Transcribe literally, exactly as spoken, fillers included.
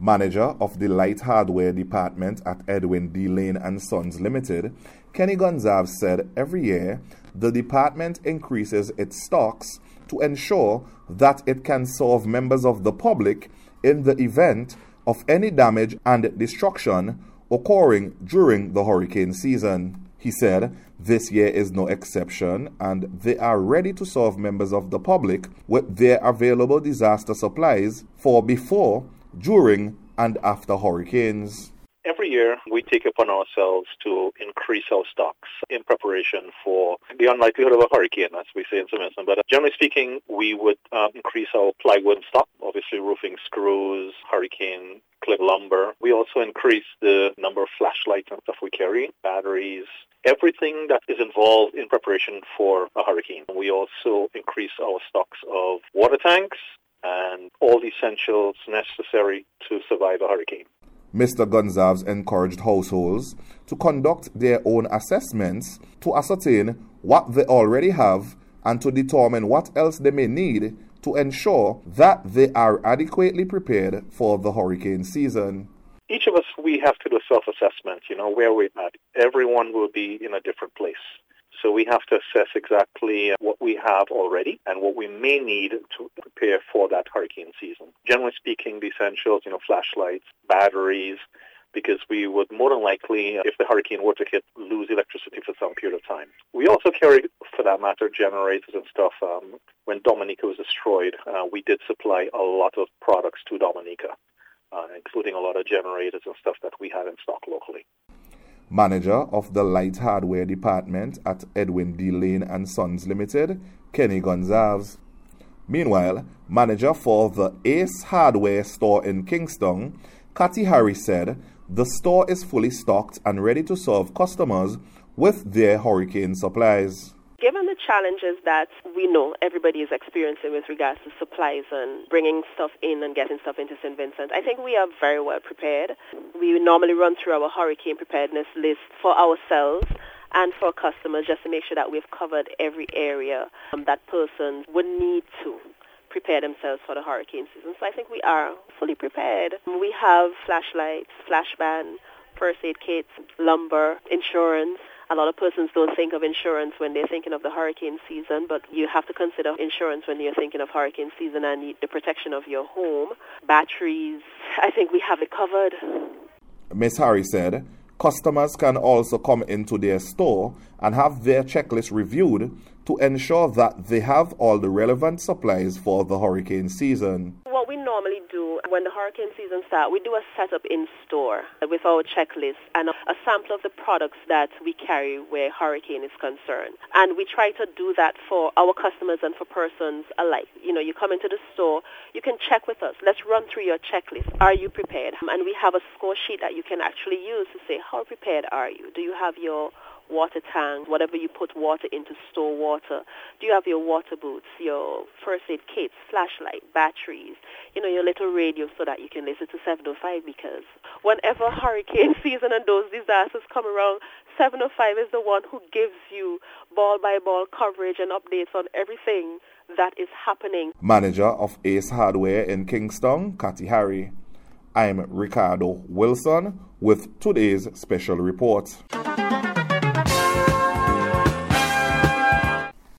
Manager of the Light Hardware Department at Edwin D. Lane and Sons Limited, Kenny Gonzalez said every year the department increases its stocks to ensure that it can serve members of the public in the event of any damage and destruction occurring during the hurricane season. He said this year is no exception and they are ready to serve members of the public with their available disaster supplies for before, during, and after hurricanes. Every year, we take upon ourselves to increase our stocks in preparation for the unlikelihood of a hurricane, as we say in Samison. But uh, generally speaking, we would uh, increase our plywood stock, obviously roofing screws, hurricane clip lumber. We also increase the number of flashlights and stuff we carry, batteries, everything that is involved in preparation for a hurricane. We also increase our stocks of water tanks and all the essentials necessary to survive a hurricane. Mister Gonzalez encouraged households to conduct their own assessments to ascertain what they already have and to determine what else they may need to ensure that they are adequately prepared for the hurricane season. Each of us, we have to do a self-assessment, you know, where we're at. Everyone will be in a different place. So we have to assess exactly what we have already and what we may need to prepare for that hurricane season. Generally speaking, the essentials, you know, flashlights, batteries, because we would more than likely, if the hurricane were to hit, lose electricity for some period of time. We also carry, for that matter, generators and stuff. Um, when Dominica was destroyed, uh, we did supply a lot of products to Dominica, uh, including a lot of generators and stuff that we had in stock locally. Manager of the Light Hardware Department at Edwin D. Lane and Sons Limited, Kenny Gonzalez. Meanwhile, manager for the Ace Hardware store in Kingston, Cathy Harry said the store is fully stocked and ready to serve customers with their hurricane supplies. Given the challenges that we know everybody is experiencing with regards to supplies and bringing stuff in and getting stuff into Saint Vincent, I think we are very well prepared. We normally run through our hurricane preparedness list for ourselves and for customers just to make sure that we've covered every area um, that persons would need to prepare themselves for the hurricane season. So I think we are fully prepared. We have flashlights, flashband, first aid kits, lumber, insurance. A lot of persons don't think of insurance when they're thinking of the hurricane season, but you have to consider insurance when you're thinking of hurricane season and the protection of your home. Batteries, I think we have it covered. Miz Harry said customers can also come into their store and have their checklist reviewed to ensure that they have all the relevant supplies for the hurricane season. What we normally do when the hurricane season starts, we do a setup in store with our checklist and a sample of the products that we carry where hurricane is concerned. And we try to do that for our customers and for persons alike. You know, you come into the store, you can check with us. Let's run through your checklist. Are you prepared? And we have a score sheet that you can actually use to say, how prepared are you? Do you have your water tank, whatever you put water into, store water? Do you have your water boots, your first aid kits, flashlight, batteries, you know, your little radio so that you can listen to seven oh five? Because whenever hurricane season and those disasters come around, seven oh five is the one who gives you ball-by-ball coverage and updates on everything that is happening. Manager of Ace Hardware in Kingston, Cathy Harry. I'm Ricardo Wilson with today's special report.